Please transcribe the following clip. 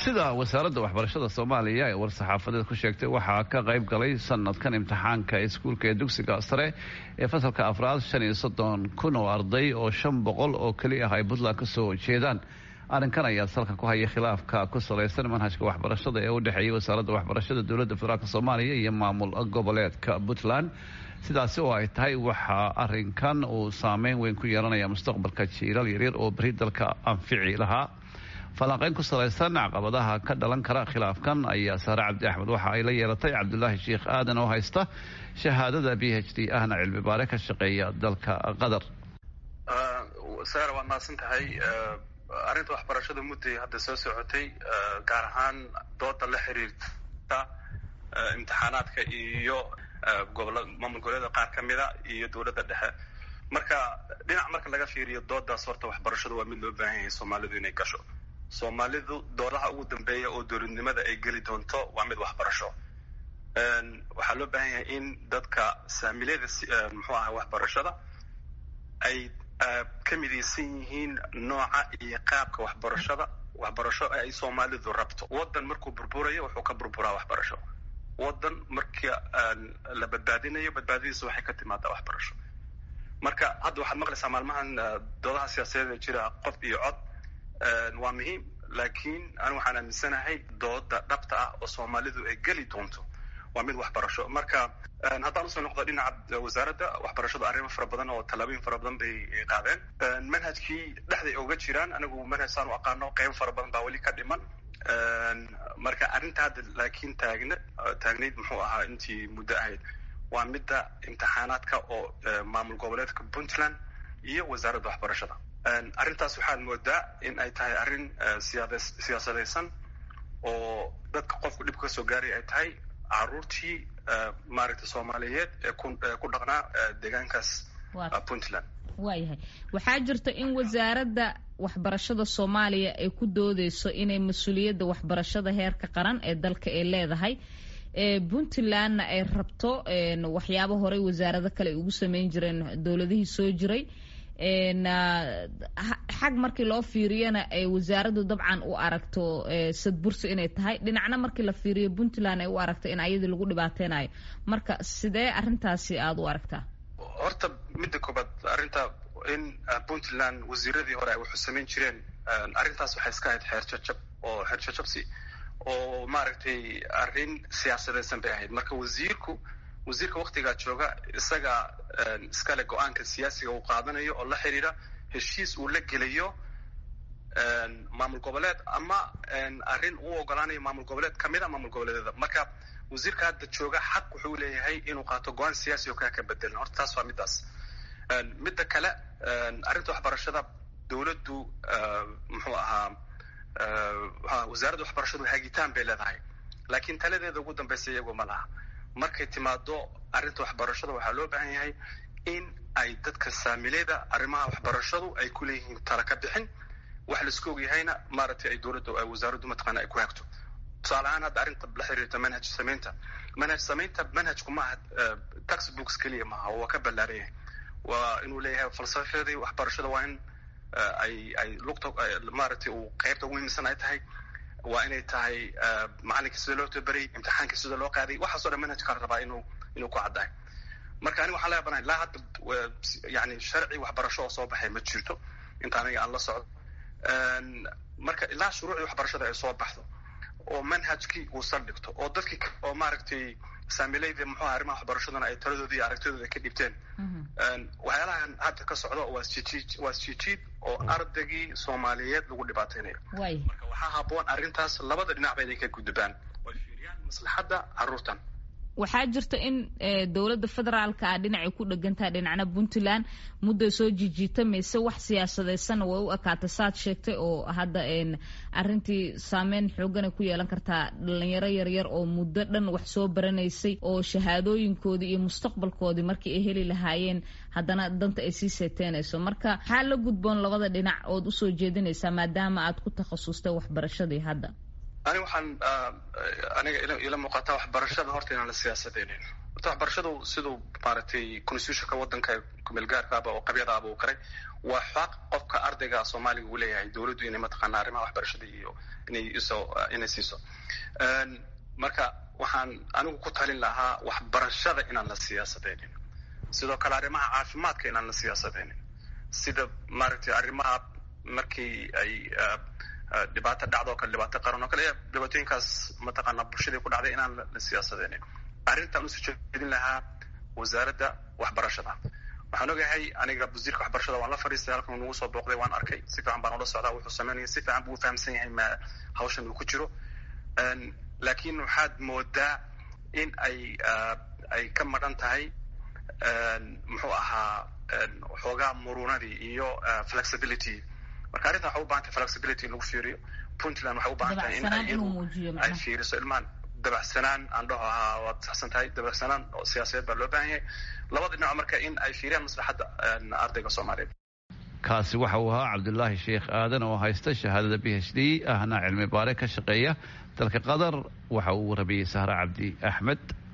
sida wasaaradda waxbarashada Soomaaliya ee war-saxaafadeed ku sheegtay waxaa ka qayb galay sanadkan imtixaanka iskuulka ee dugsiga sare ee fasalka afraad 35,000 oo arday oo 500 oo kaliya ah ay Puntland ka soo jeedaan. arrinkan ayaa salka ku haya khilaafka ku salaysan manhajka waxbarashada ee u dhexeeya wasaaradda waxbarashada dowladda federaalka Soomaaliya iyo maamul goboleedka Puntland. sidaasi oo ay tahay waxa arrinkan uu saameyn weyn ku yeelanaya mustaqbalka jiilal yaryar oo bari dalka anfici lahaa. falanqayn ku salaysan caqabadaha ka dhalan kara khilaafkan ayaa Sare Cabdi Axmed waxa ay la yeelatay Cabdullaahi Sheekh Aadan oo haysta shahaadada PhD ahna cilmi baare ka shaqeeya dalka Qatar. Sare waa maasantahay arrinta waxbarashada muddo hadda soo socotay gaar ahaan dooda la xiriirta imtixaanaadka iyo maamul goboleedka qaar ka mida iyo dowladda dhexe. marka laga fiiriyo doodaas horta waxbarashadu waa mid loo baahan yahay Soomaalidu inay gasho. Soomaalidu doodaha ugu dambeeya oo dowladnimada ay geli doonto waa mid waxbarasho. waxaa loo baahan yahay in dadka saamilada waxbarashada ay ka midaysan yihiin nooca iyo qaabka waxbarasho ay Soomaalidu rabto. wadan markuu burburayo wuxuu ka burburaa waxbarasho. wadan markii la badbaadinayo badbaadadiisa waxay ka timaadaa waxbarasho. marka hadda waxaad maqlaysaa maalmahan doodaha siyaasadeed ee jira qof iyo cod waa muhiim, laakiin anigu waxaan aaminsanahay dooda dhabta ah oo Soomaalidu ay geli doonto waa mid waxbarasho. marka haddaan usoo noqdo dhinaca wasaaradda waxbarashada arrimo fara badan oo tallaabooyin fara badan bay qaadeen. manhajkii dhexday uga jiraan anigu manhaj saan u aqaano qayb fara badan baa weli ka dhiman. marka arrinta hadda laakiin taagnayd muxuu ahaa intii muddo ahayd waa midda imtixaanaadka oo maamul goboleedka Puntland iyo wasaaradda waxbarashada. arrintaas waxaad moodaa in ay tahay arrin siyaasadaysan oo dadka qofku dhib ka soo gaaray ay tahay caruurtii maaragtay Soomaaliyeed ee ku dhaqnaa deegaankaas Puntland. waayahay waxaa jirta in wasaaradda waxbarashada Soomaaliya ay ku doodeyso inay mas'uuliyadda waxbarashada heerka qaran ee dalka ay leedahay. Puntlandna ay rabto waxyaabo horey wasaarado kale ugu sameyn jireen dowladihii soo jiray. xag markii loo fiiriyana ay wasaaraddu dabcan u aragto sadbursi inay tahay, dhinacna markii la fiiriyo Puntland ay u aragto in ayadii lagu dhibaateynayo. marka sidee arrintaasi aad u aragtaa? horta midda koobaad arrinta in Puntland wasiiradii hore ay wuxuu sameyn jireen arrintaas waxay iska ahayd xeerjajabsi oo maaragtay arrin siyaasadaysan bay ahayd. marka wasiirka waqtigaa jooga isaga iskale go-aanka siyaasiga uu qaadanayo oo la xiriira heshiis uu la gelayo maamul goboleed ama arrin uu ogolaanayo maamul goboleed kamid a maamul goboleedyada. marka wasiirka hadda jooga xaq wuxuu leeyahay inuu qaato go-aan siyaasi oo ka bedelan. horta taas waa midaas. midda kale arrinta waxbarashada dowladdu wasaaradda waxbarashadu hagitaan bay leedahay, laakiin taladeeda ugu dambaysa iyagu ma laha. markay timaado arrinta waxbarashada waxaa loo baahan yahay in ay dadka saamileyda arrimaha waxbarashadu ay ku leeyihiin tala ka bixin. wax la isku ogyahayna maaragtay ay wasaaraddu mataqaana ay ku hagto. tusaale ahaan hadda arrinta la xiriirta manhaj samaynta manhajku maaha textbooks keliya maaha, waa ka ballaaran yahay. waa inuu leeyahay falsafadii waxbarashada, waa in ay lugta maaragtay uu qaybta ugu muhiimsan ay tahay. waa inay tahay macalinka sida loo tababaray, imtixaanka sida loo qaaday, waxaasoo dhan manhajka la rabaa inuu ku caddahay. marka aniga waxaan leeyahay ilaa hadda yani sharci waxbarasho oo soo baxay ma jirto inta aniga aan la socdo. marka ilaa shuruucii waxbarashada ay soo baxdo oo manhajkii uu saldhigto oo dadkii oo maaragtay saamileyda arrimaha waxbarashadana ay taladoodii aragtidooda ka dhibteen. waxyaalahan hadda ka socdo waa isjiid oo ardaygii Soomaaliyeed lagu dhibaateynayo. marka waxaa habboon arrintaas labada dhinacba inay ka gudbaan oo fiiriyaan maslaxadda carruurtan. waxaa jirta in dowladda federaalka ah dhinacay ku dhegantahay dhinacna Puntland muddo soo jijiitamaysa wax siyaasadaysan way u ekaatay saad sheegtay oo hadda arrintii saameyn xoogan ku yeelan kartaa dhalinyaro yaryar oo muddo dhan wax soo baranaysay oo shahaadooyinkoodii iyo mustaqbalkoodii markii ay heli lahaayeen haddana danta ay sii seeteenayso. marka maxaa la gudboon labada dhinac ood usoo jeedinaysaa maadaama aad ku takhasustay waxbarashadii hadda? aniga ila muuqataa waxbarashada horta inaan la siyaasadeynin. waxbarashadu siduu maaragtay constitutionka waddanka kumeelgaarkaaba oo qabyadaaba uu karay waa xaq qofka ardayga soomaaliga uu leeyahay dowladdu inay mataqaanaa arrimaha waxbarashada iyo inay siiso marka waxaan anigu ku talin lahaa waxbarashada inaan la siyaasadeynin sidoo kale arrimaha caafimaadka inaan la siyaasadeynin sida maaragtay arrimaha markii ay dhibaato dhacdo kale dhibaato qaran oo kale dhibaatooyinkaas mataqaanaa bulshadii ku dhacday inaan la siyaasadeynin arrintan usoo jeedin lahaa wasaaradda waxbarashada waxaan ogahay aniga wasiirka waxbarashada waan la fadhiistay halkan nagu soo booqday waan arkay si fiican baan ula socdaa wuxuu sameynaya si fiican buu u fahamsan yahay hawshan uu ku jiro laakiin waxaad moodaa in ay ka madhan tahay muxuu ahaa xoogaa murunadii iyo flexibility marka arrintan waxay u baahan tahay flexibility in lagu fiiriyo puntland waxay u baahan tahay in ay fiiriso ilmaan dabacsanaan aan dhaho ahaa waad saxsan tahay dabacsanaan oo siyaasadeed baa loo baahan yahay labada dhinac marka in ay fiiriyaan maslaxadda ardayga soomaaliyeed kaasi waxa uu ahaa cabdulaahi sheekh aadan oo haysta shahaadada PhD ahna cilmi baare ka shaqeeya dalka qatar waxa uu rabiyey sahra cabdi axmed